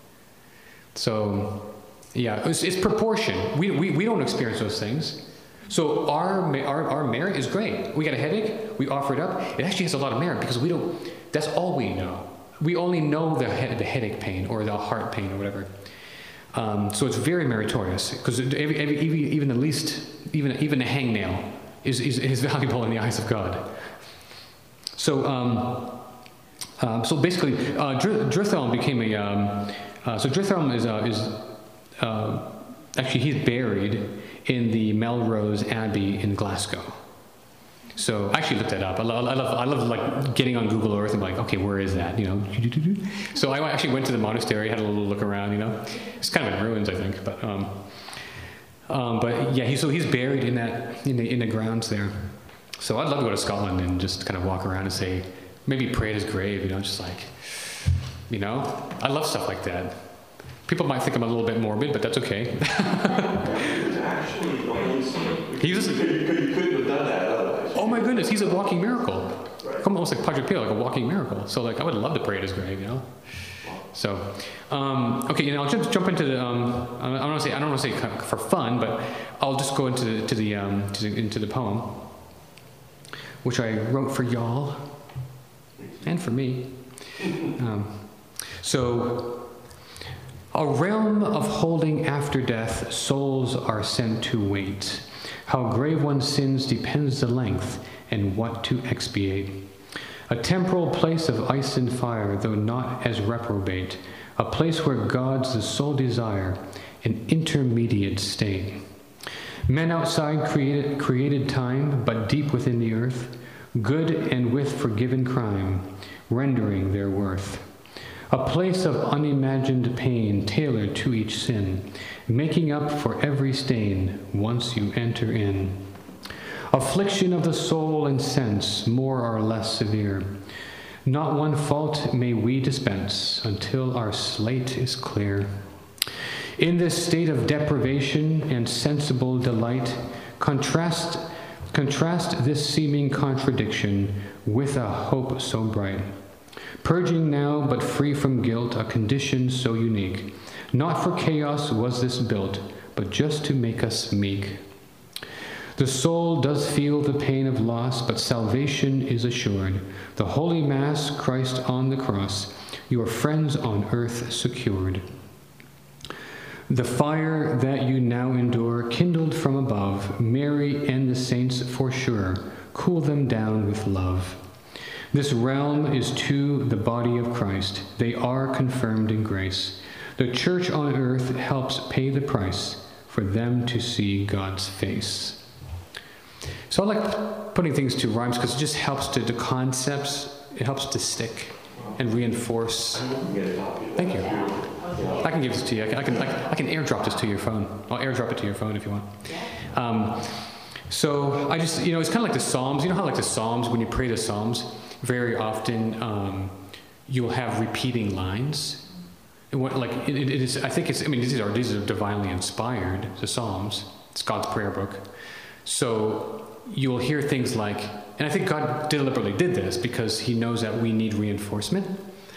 [SPEAKER 1] So, yeah, it's, it's proportion. We, we we don't experience those things. So our, our our merit is great. We got a headache, we offer it up. It actually has a lot of merit because we don't, that's all we know. We only know the, he, the headache pain or the heart pain or whatever. Um, so it's very meritorious, because every, every, even the least, even even a hangnail is, is, is valuable in the eyes of God. So um, um, so basically, uh, Dr- Drithelm became a, um, uh, so Drithelm is, uh, is uh, actually he's buried in the Melrose Abbey in Glasgow. So I actually looked that up. I love, I love, I love like getting on Google Earth and like, okay, where is that? You know. So I actually went to the monastery, had a little look around. You know, it's kind of in ruins, I think. But um, Um, but yeah, he, so he's buried in that in the, in the grounds there. So I'd love to go to Scotland and just kind of walk around and say, maybe pray at his grave, you know, just like, you know, I love stuff like that. People might think I'm a little bit morbid, but that's okay.
[SPEAKER 2] Actually,
[SPEAKER 1] He was,
[SPEAKER 2] you couldn't you couldn't have done that otherwise.
[SPEAKER 1] oh my goodness, he's a walking miracle.
[SPEAKER 2] Right.
[SPEAKER 1] Almost like Padre Pio, like a walking miracle. So like, I would love to pray at his grave, you know. So, um, okay, you know, I'll just jump into the. Um, I don't want to say I don't want to say kind of for fun, but I'll just go into the, to the, um, to the into the poem, which I wrote for y'all and for me. Um, so, a realm of holding after death, souls are sent to wait. How grave one's sins depends the length and what to expiate. A temporal place of ice and fire, though not as reprobate, a place where God's the sole desire, an intermediate state. Men outside created, created time, but deep within the earth, good and with forgiven crime, rendering their worth. A place of unimagined pain tailored to each sin, making up for every stain once you enter in. Affliction of the soul and sense, more or less severe. Not one fault may we dispense until our slate is clear. In this state of deprivation and sensible delight, contrast, contrast this seeming contradiction with a hope so bright. Purging now, but free from guilt, a condition so unique. Not for chaos was this built, but just to make us meek. The soul does feel the pain of loss, but salvation is assured. The Holy Mass, Christ on the cross, your friends on earth secured. The fire that you now endure, kindled from above, Mary and the saints for sure, cool them down with love. This realm is to the body of Christ. They are confirmed in grace. The church on earth helps pay the price for them to see God's face. So I like putting things to rhymes because it just helps to the concepts, it helps to stick and reinforce. Thank you. I can give this to you. I can, I can, I can airdrop this to your phone. I'll airdrop it to your phone if you want. Um, so I just, you know, it's kind of like the Psalms. You know how like the Psalms, when you pray the Psalms, very often um, you'll have repeating lines. And what, like it, it is, I think it's, I mean, these are, these are divinely inspired, the Psalms. It's God's prayer book. So you'll hear things like, and I think God deliberately did this because he knows that we need reinforcement.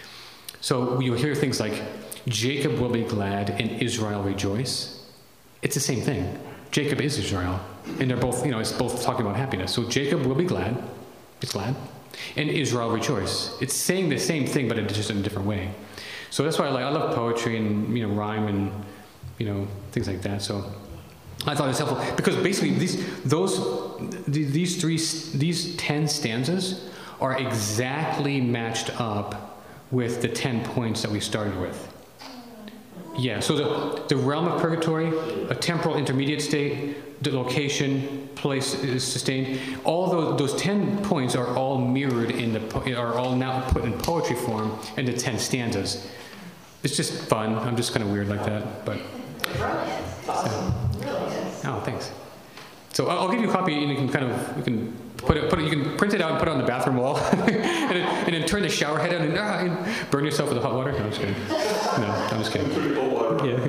[SPEAKER 1] So you'll hear things like, Jacob will be glad and Israel rejoice. It's the same thing. Jacob is Israel. And they're both, you know, it's both talking about happiness. So Jacob will be glad. It's glad. And Israel rejoice. It's saying the same thing, but it's just in a different way. So that's why I like, I love poetry and, you know, rhyme and, you know, things like that. So I thought it was helpful because basically these, those, these three, these ten stanzas are exactly matched up with the ten points that we started with. Yeah, so the, the realm of purgatory, a temporal intermediate state, the location, place is sustained. All those, those ten points are all mirrored in the, are all now put in poetry form in the ten stanzas. It's just fun. I'm just kind of weird like that, but.
[SPEAKER 3] Brilliant. Awesome. Really is.
[SPEAKER 1] Oh, thanks. So I'll give you a copy, and you can kind of you can put it, put it, you can print it out and put it on the bathroom wall, and, then, and then turn the shower head on and, ah, and burn yourself with the hot water. No, I'm just kidding. No, I'm just kidding. Yeah.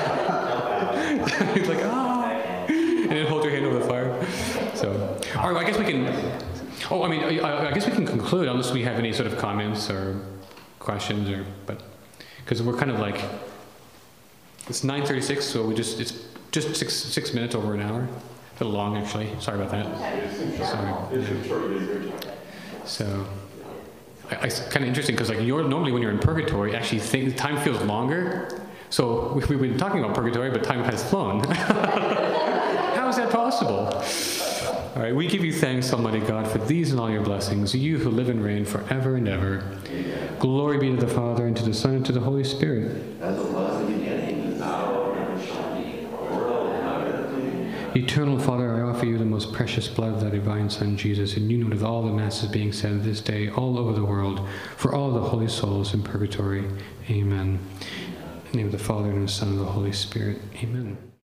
[SPEAKER 1] yeah. He's like, ah, and then hold your hand over the fire. So, all right. I guess we can. Oh, I mean, I, I guess we can conclude unless we have any sort of comments or questions, or but because we're kind of like. It's nine thirty-six, so we just it's just six six minutes over an hour. A little long, actually. Sorry about that. Sorry. Yeah. So, I, it's kind of interesting because like you're normally when you're in purgatory, actually think time feels longer. So we, we've been talking about purgatory, but time has flown. How is that possible? All right, we give you thanks, Almighty God, for these and all your blessings, you who live and reign forever and ever. Glory be to the Father, and to the Son, and to the Holy Spirit.
[SPEAKER 2] As it was in the beginning, now and ever shall be, world without end.
[SPEAKER 1] Eternal Father, I offer you the most precious blood of thy divine Son, Jesus, in union with all the masses being said this day all over the world, for all the holy souls in purgatory. Amen. In the name of the Father, and of the Son, and of the Holy Spirit. Amen.